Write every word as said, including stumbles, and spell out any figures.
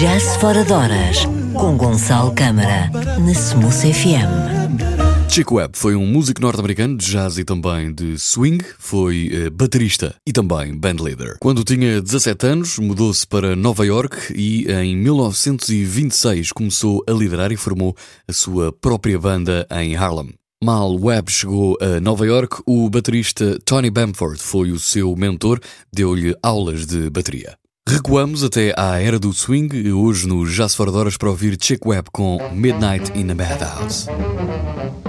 Jazz Fora de Horas, com Gonçalo Câmara, na Smooth F M. Chick Webb foi um músico norte-americano de jazz e também de swing, foi uh, baterista e também bandleader. Quando tinha dezassete anos, mudou-se para Nova York e em mil novecentos e vinte e seis começou a liderar e formou a sua própria banda em Harlem. Mal Webb chegou a Nova York, o baterista Tony Bamford foi o seu mentor, deu-lhe aulas de bateria. Recuamos até à era do swing, hoje no Jazz Fora de Horas para ouvir Chick Webb com Midnight in a Madhouse.